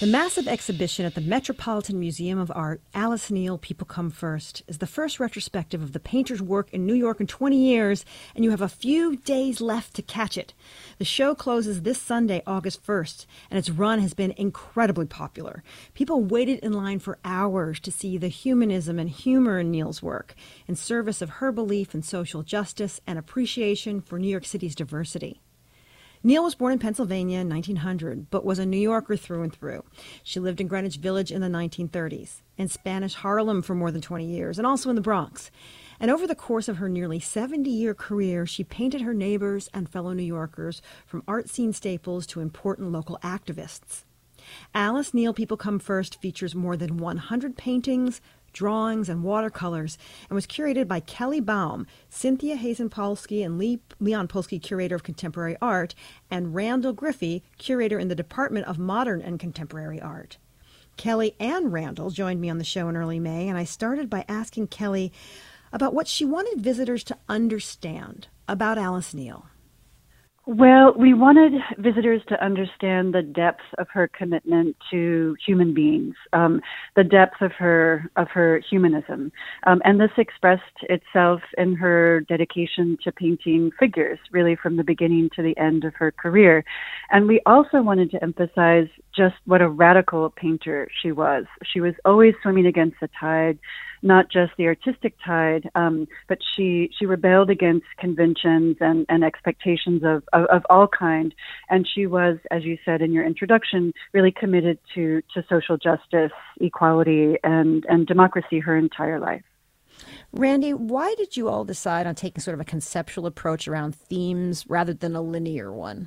massive exhibition at the Metropolitan Museum of Art, Alice Neel, People Come First, is the first retrospective of the painter's work in New York in 20 years, and you have a few days left to catch it. The show closes this Sunday, August 1st, and its run has been incredibly popular. People waited in line for hours to see the humanism and humor in Neel's work, in service of her belief in social justice and appreciation for New York City's diversity. Neel was born in Pennsylvania in 1900, but was a New Yorker through and through. She lived in Greenwich Village in the 1930s, in Spanish Harlem for more than 20 years, and also in the Bronx. And over the course of her nearly 70-year career, she painted her neighbors and fellow New Yorkers, from art scene staples to important local activists. Alice Neel, People Come First features more than 100 paintings, drawings, and watercolors, and was curated by Kelly Baum, Cynthia Hazen-Polsky and Leon Polsky, Curator of Contemporary Art, and Randall Griffey, Curator in the Department of Modern and Contemporary Art. Kelly and Randall joined me on the show in early May, and I started by asking Kelly about what she wanted visitors to understand about Alice Neel. Well, we wanted visitors to understand the depth of her commitment to human beings, the depth of her humanism, and this expressed itself in her dedication to painting figures, really from the beginning to the end of her career. And we also wanted to emphasize just what a radical painter she was. She was always swimming against the tide, not just the artistic tide, but she rebelled against conventions and expectations of all kind. And she was, as you said in your introduction, really committed to social justice, equality, and democracy her entire life. Randy, why did you all decide on taking sort of a conceptual approach around themes rather than a linear one?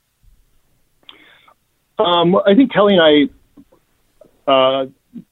I think Kelly and I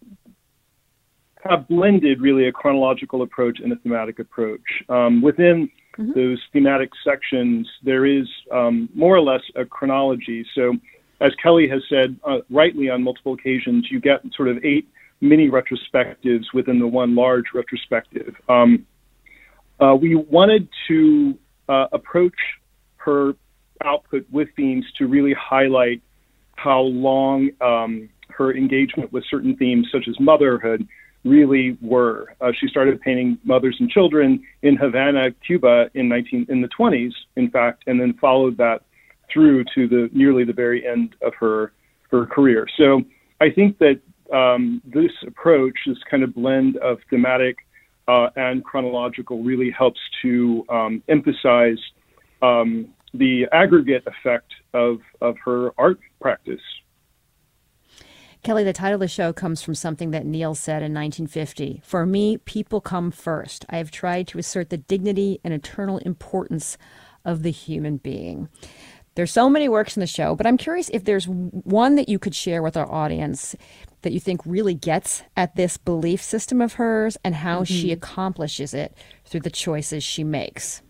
have blended really a chronological approach and a thematic approach. Within those thematic sections, there is more or less a chronology. So as Kelly has said rightly on multiple occasions, you get sort of 8 mini retrospectives within the one large retrospective. We wanted to approach her output with themes to really highlight how long her engagement with certain themes such as motherhood really were. She started painting mothers and children in Havana, Cuba in the 20s, in fact, and then followed that through to nearly the very end of her career. So I think that this approach, this kind of blend of thematic and chronological, really helps to emphasize the aggregate effect of her art practice. Kelly, the title of the show comes from something that Neel said in 1950. For me, people come first. I have tried to assert the dignity and eternal importance of the human being. There's so many works in the show, but I'm curious if there's one that you could share with our audience that you think really gets at this belief system of hers and how she accomplishes it through the choices she makes.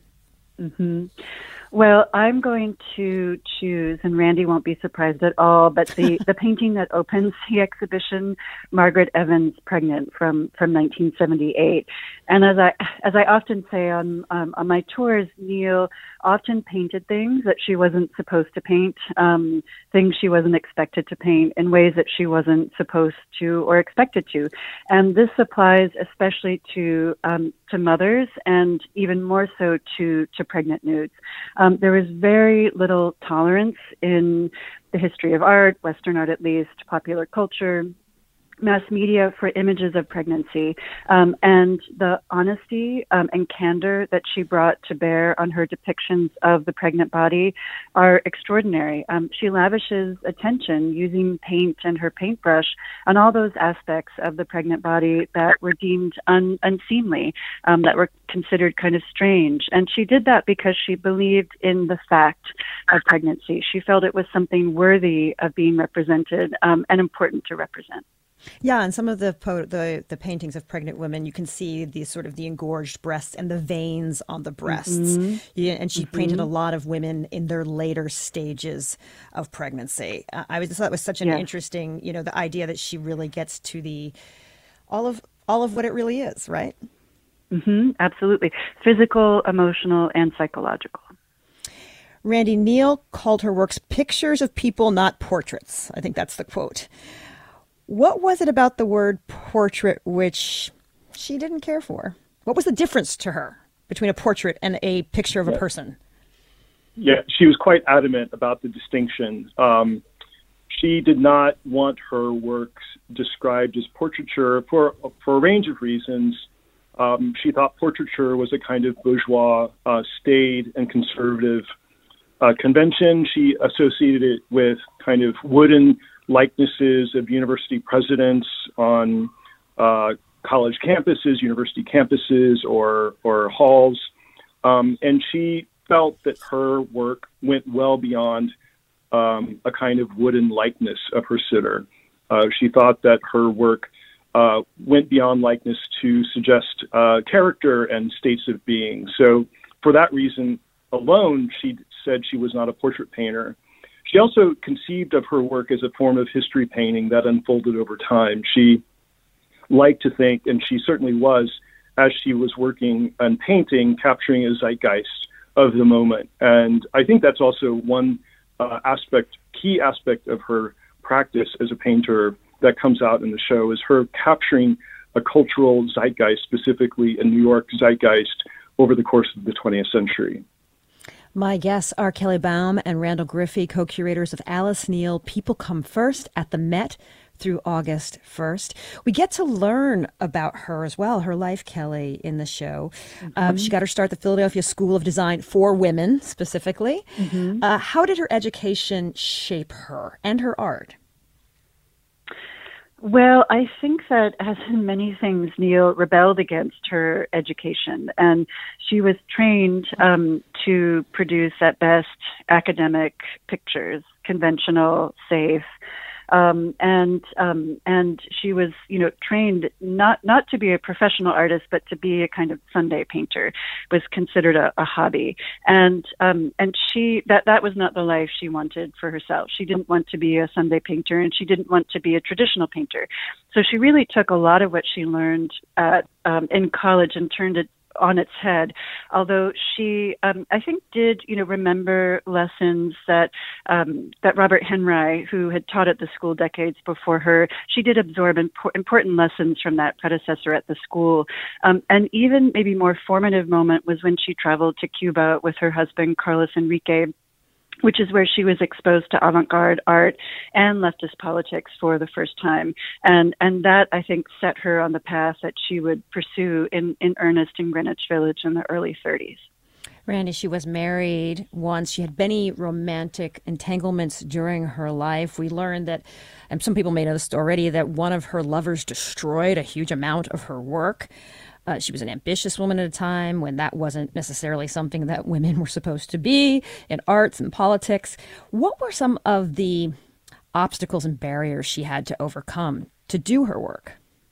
Well, I'm going to choose, and Randy won't be surprised at all, but the painting that opens the exhibition, Margaret Evans, Pregnant, from 1978. And as I often say on my tours, Neel often painted things that she wasn't supposed to paint, things she wasn't expected to paint in ways that she wasn't supposed to or expected to. And this applies especially to mothers and even more so to pregnant nudes. There was very little tolerance in the history of art, Western art at least, popular culture, mass media for images of pregnancy, and the honesty and candor that she brought to bear on her depictions of the pregnant body are extraordinary. She lavishes attention using paint and her paintbrush on all those aspects of the pregnant body that were deemed unseemly, that were considered kind of strange. And she did that because she believed in the fact of pregnancy. She felt it was something worthy of being represented and important to represent. Yeah, and some of the paintings of pregnant women, you can see the engorged breasts and the veins on the breasts. Yeah, and she painted a lot of women in their later stages of pregnancy. I just thought it was such an interesting, the idea that she really gets to all of what it really is, right? Absolutely. Physical, emotional, and psychological. Randy, Neel called her works pictures of people, not portraits. I think that's the quote. What was it about the word portrait which she didn't care for? What was the difference to her between a portrait and a picture of a person? Yeah, she was quite adamant about the distinction. She did not want her works described as portraiture for a range of reasons. She thought portraiture was a kind of bourgeois, staid and conservative convention. She associated it with kind of wooden likenesses of university presidents on college campuses, university campuses, or halls. And she felt that her work went well beyond a kind of wooden likeness of her sitter. She thought that her work went beyond likeness to suggest character and states of being. So for that reason alone, she said she was not a portrait painter. She also conceived of her work as a form of history painting that unfolded over time. She liked to think, and she certainly was, as she was working and painting, capturing a zeitgeist of the moment. And I think that's also one key aspect of her practice as a painter that comes out in the show, is her capturing a cultural zeitgeist, specifically a New York zeitgeist, over the course of the 20th century. My guests are Kelly Baum and Randall Griffey, co-curators of Alice Neel, People Come First at the Met through August 1st. We get to learn about her as well, her life, Kelly, in the show. She got her start at the Philadelphia School of Design for women, specifically. How did her education shape her and her art? Well, I think that, as in many things, Neel rebelled against her education, and she was trained to produce, at best, academic pictures, conventional, safe, and she was, trained not to be a professional artist, but to be a kind of Sunday painter. Was considered a hobby, and she that was not the life she wanted for herself. She didn't want to be a Sunday painter, and she didn't want to be a traditional painter. So she really took a lot of what she learned in college and turned it on its head, although she, I think, did, remember lessons that Robert Henry, who had taught at the school decades before her, she did absorb important lessons from that predecessor at the school. And even maybe more formative moment was when she traveled to Cuba with her husband, Carlos Enrique, which is where she was exposed to avant-garde art and leftist politics for the first time. And that, I think, set her on the path that she would pursue in earnest in Greenwich Village in the early 30s. Randy, she was married once. She had many romantic entanglements during her life. We learned that, and some people may know this already, that one of her lovers destroyed a huge amount of her work. She was an ambitious woman at a time when that wasn't necessarily something that women were supposed to be in arts and politics. What were some of the obstacles and barriers she had to overcome to do her work?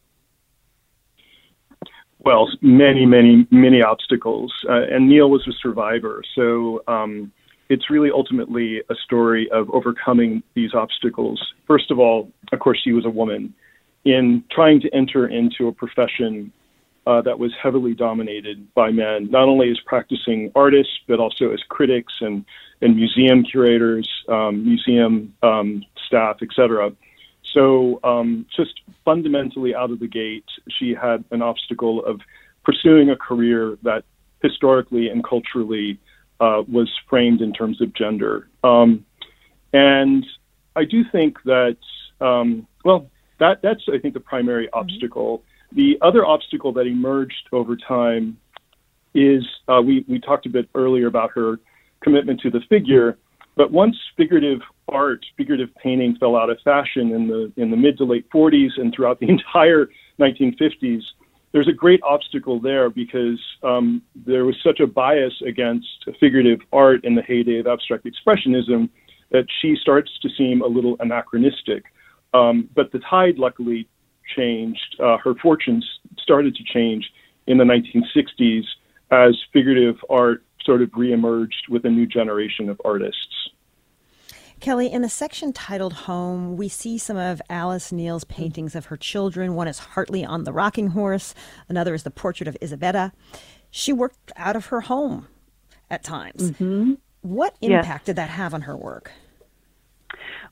Well, many obstacles. And Neel was a survivor. So it's really ultimately a story of overcoming these obstacles. First of all, of course, she was a woman. In trying to enter into a profession that was heavily dominated by men, not only as practicing artists, but also as critics and museum curators, museum staff, etc. So just fundamentally out of the gate, she had an obstacle of pursuing a career that historically and culturally was framed in terms of gender. And I do think that, that's, I think, the primary obstacle. The other obstacle that emerged over time is, we talked a bit earlier about her commitment to the figure, but once figurative painting fell out of fashion in the mid to late 40s and throughout the entire 1950s, there's a great obstacle there because there was such a bias against figurative art in the heyday of abstract expressionism that she starts to seem a little anachronistic. But the tide, luckily, changed. Her fortunes started to change in the 1960s as figurative art sort of reemerged with a new generation of artists. Kelly, in the section titled Home, we see some of Alice Neel's paintings of her children. One is Hartley on the Rocking Horse. Another is the portrait of Isabella. She worked out of her home at times. What impact did that have on her work?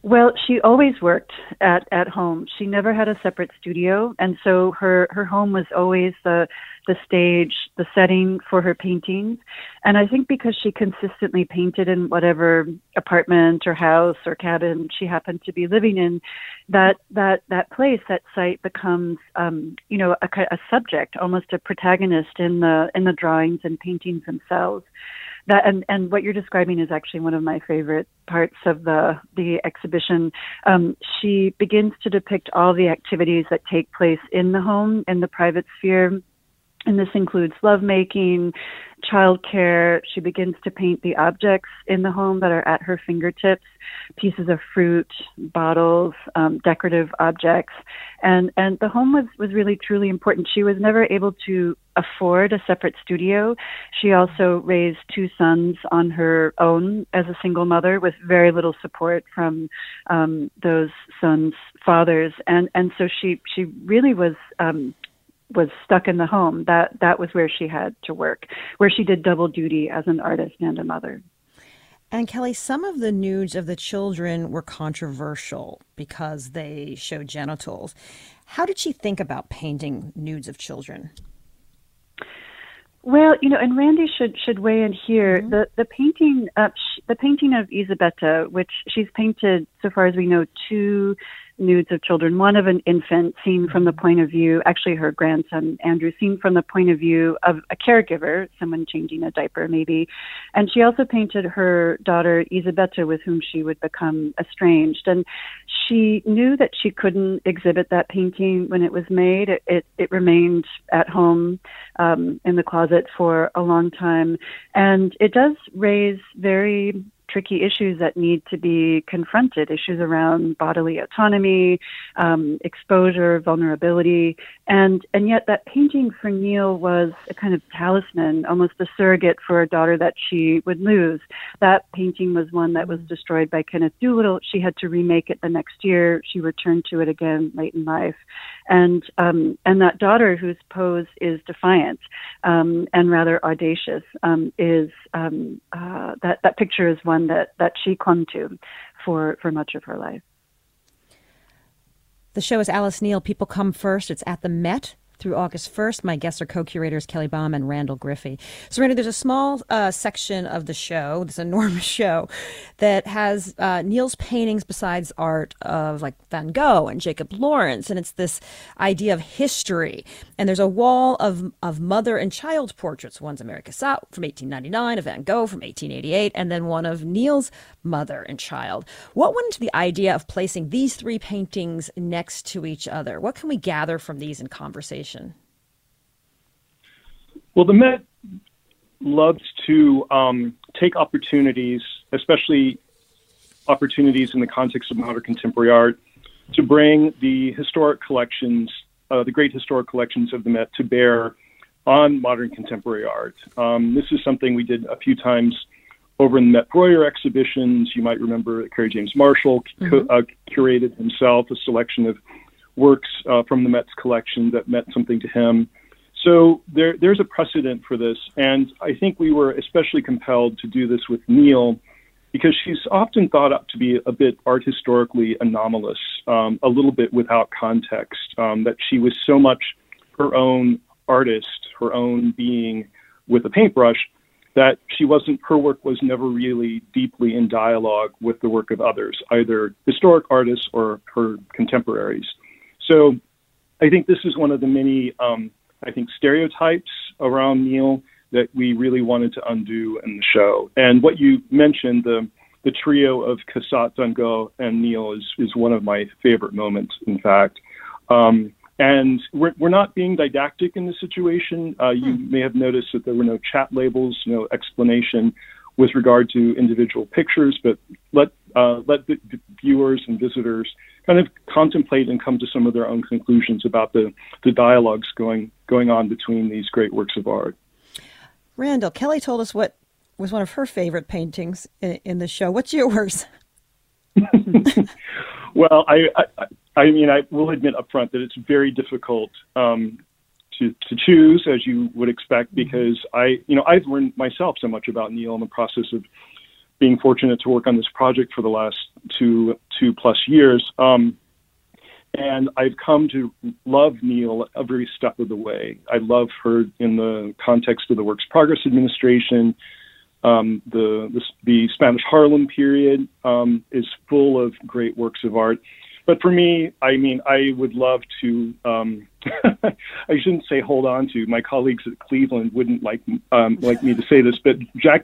Well, she always worked at home. She never had a separate studio, and so her home was always the stage, the setting for her paintings. And I think because she consistently painted in whatever apartment or house or cabin she happened to be living in, that place, that site becomes a subject, almost a protagonist in the drawings and paintings themselves. That and what you're describing is actually one of my favorite parts of the exhibition. She begins to depict all the activities that take place in the home, in the private sphere. And this includes lovemaking, childcare. She begins to paint the objects in the home that are at her fingertips, pieces of fruit, bottles, decorative objects. And the home was really, truly important. She was never able to afford a separate studio. She also raised two sons on her own as a single mother with very little support from those sons' fathers. And so she really was stuck in the home. That was where she had to work, where she did double duty as an artist and a mother. And Kelly, some of the nudes of the children were controversial because they showed genitals. How did she think about painting nudes of children? Well, and Randy should weigh in here. Mm-hmm. The painting of Isabetta, which she's painted, so far as we know, two nudes of children, one of an infant seen from the point of view, actually her grandson, Andrew, seen from the point of view of a caregiver, someone changing a diaper maybe. And she also painted her daughter, Isabetta, with whom she would become estranged. And she knew that she couldn't exhibit that painting when it was made. It remained at home in the closet for a long time. And it does raise very tricky issues that need to be confronted, issues around bodily autonomy, exposure, vulnerability. And yet that painting for Neil was a kind of talisman, almost a surrogate for a daughter that she would lose. That painting was one that was destroyed by Kenneth Doolittle. She had to remake it the next year. She returned to it again late in life. And that daughter, whose pose is defiant and rather audacious, that picture is one that she clung to for much of her life. The show is Alice Neel, People Come First. It's at the Met through August 1st. My guests are co-curators Kelly Baum and Randall Griffey. So, Randy, there's a small section of the show, this enormous show, that has Neil's paintings besides art of like Van Gogh and Jacob Lawrence, and it's this idea of history. And there's a wall of mother and child portraits. One's America Cassatt from 1899, a Van Gogh from 1888, and then one of Neil's mother and child. What went into the idea of placing these three paintings next to each other? What can we gather from these in conversation? Well, the Met loves to take opportunities, especially opportunities in the context of modern contemporary art, to bring the historic collections, the great historic collections of the Met to bear on modern contemporary art. This is something we did a few times over in the Met Breuer exhibitions. You might remember that Kerry James Marshall curated himself a selection of works from the Met's collection that meant something to him. So there's a precedent for this, and I think we were especially compelled to do this with Neil because she's often thought up to be a bit art historically anomalous, a little bit without context, that she was so much her own artist, her own being with a paintbrush, that her work was never really deeply in dialogue with the work of others, either historic artists or her contemporaries. So I think this is one of the many, stereotypes around Neil that we really wanted to undo in the show. And what you mentioned, the trio of Cassatt, Van Gogh, and Neil is one of my favorite moments, in fact. And we're not being didactic in this situation. You may have noticed that there were no chat labels, no explanation with regard to individual pictures, but let the viewers and visitors kind of contemplate and come to some of their own conclusions about the dialogues going on between these great works of art. Randall, Kelly told us what was one of her favorite paintings in the show. What's yours? Well, I mean, I will admit up front that it's very difficult to choose, as you would expect, because I've learned myself so much about Neil in the process of being fortunate to work on this project for the last two plus years. And I've come to love Neil every step of the way. I love her in the context of the Works Progress Administration. The Spanish Harlem period is full of great works of art. But for me, I mean, I would love to, I shouldn't say hold on to, my colleagues at Cleveland wouldn't like me to say this, but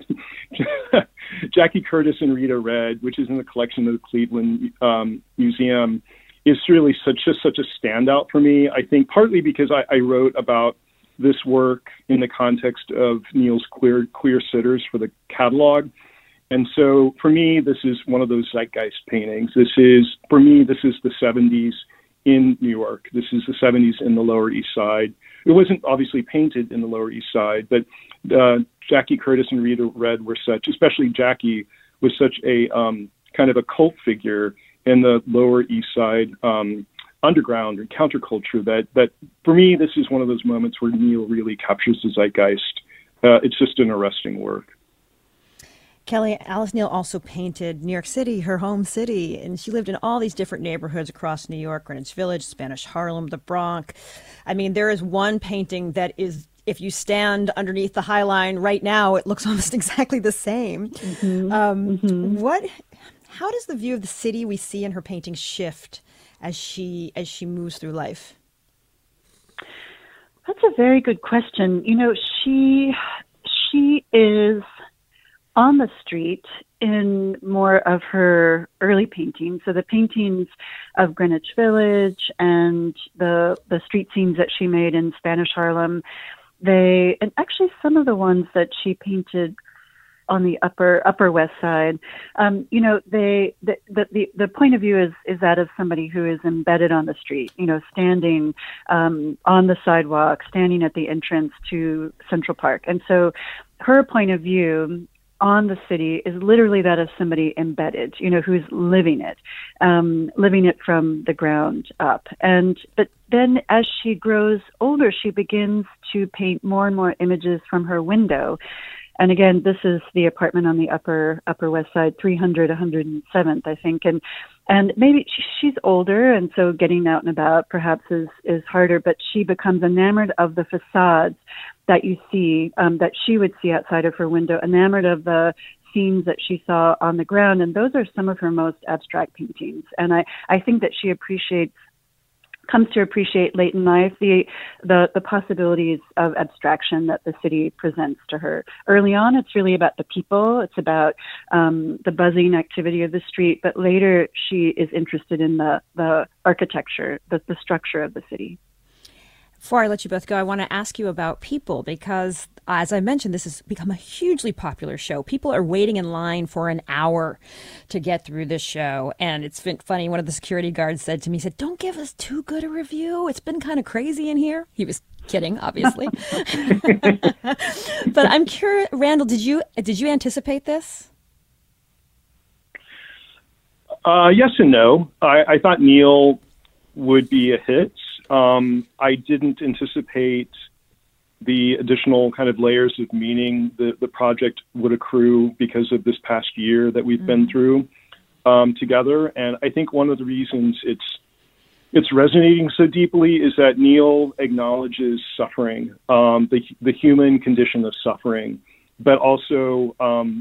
Jackie Curtis and Rita Red, which is in the collection of the Cleveland Museum, is really such a standout for me. I think partly because I wrote about this work in the context of Neil's queer sitters for the catalog. And so for me, this is one of those zeitgeist paintings. This is the 70s in New York. This is the 70s in the Lower East Side. It wasn't obviously painted in the Lower East Side, but Jackie Curtis and Rita Red were especially Jackie was such a kind of a cult figure in the Lower East Side underground and counterculture that for me, this is one of those moments where Neil really captures the zeitgeist. It's just an arresting work. Kelly, Alice Neel also painted New York City, her home city, and she lived in all these different neighborhoods across New York, Greenwich Village, Spanish Harlem, the Bronx. I mean, there is one painting that is, if you stand underneath the High Line right now, it looks almost exactly the same. Mm-hmm. How does the view of the city we see in her paintings shift as she moves through life? That's a very good question. You know, she is on the street in more of her early paintings. So the paintings of Greenwich Village and the street scenes that she made in Spanish Harlem, and actually some of the ones that she painted on the upper West Side, you know, the point of view is that of somebody who is embedded on the street, you know, standing on the sidewalk, standing at the entrance to Central Park. And so her point of view on the city is literally that of somebody embedded, you know, who's living it from the ground up. But then as she grows older, she begins to paint more and more images from her window. And again, this is the apartment on the upper West Side, 300, 107th, I think. And maybe she's older, and so getting out and about perhaps is harder, but she becomes enamored of the facades that you see, that she would see outside of her window, enamored of the scenes that she saw on the ground. And those are some of her most abstract paintings. And I think that she comes to appreciate late in life the possibilities of abstraction that the city presents to her. Early on, it's really about the people. It's about the buzzing activity of the street. But later, she is interested in the architecture, the structure of the city. Before I let you both go, I want to ask you about People because, as I mentioned, this has become a hugely popular show. People are waiting in line for an hour to get through this show. And it's been funny. One of the security guards said to me, don't give us too good a review. It's been kind of crazy in here. He was kidding, obviously. But I'm curious, Randall, did you anticipate this? Yes and no. I thought Neil would be a hit. I didn't anticipate the additional kind of layers of meaning the project would accrue because of this past year that we've been through together. And I think one of the reasons it's resonating so deeply is that Neil acknowledges suffering, the human condition of suffering, but also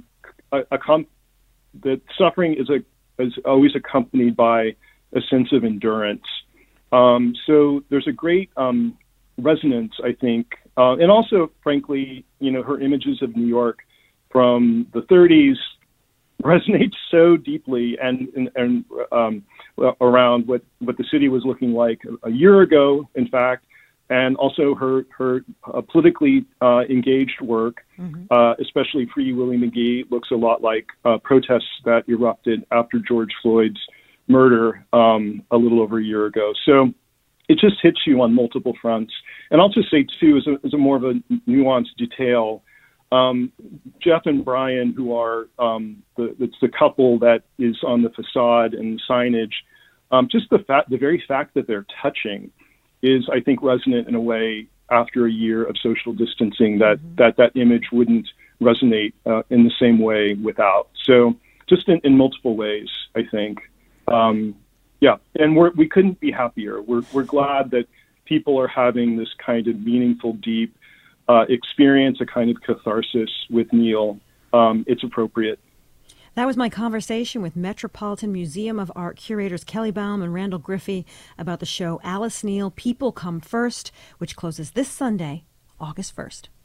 that suffering is always accompanied by a sense of endurance. So there's a great resonance, I think, and also, frankly, you know, her images of New York from the 30s resonate so deeply and around what the city was looking like a year ago, in fact, and also her politically engaged work, especially Free Willie McGee, looks a lot like protests that erupted after George Floyd's murder a little over a year ago. So it just hits you on multiple fronts. And I'll just say, too, as a more of a nuanced detail, Jeff and Brian, who are it's the couple that is on the facade and signage, just the very fact that they're touching is, I think, resonant in a way after a year of social distancing that image wouldn't resonate in the same way without. So just in multiple ways, I think. Yeah, and we couldn't be happier. We're glad that people are having this kind of meaningful, deep experience, a kind of catharsis with Neil. It's appropriate. That was my conversation with Metropolitan Museum of Art curators Kelly Baum and Randall Griffey about the show Alice Neel, People Come First, which closes this Sunday, August 1st.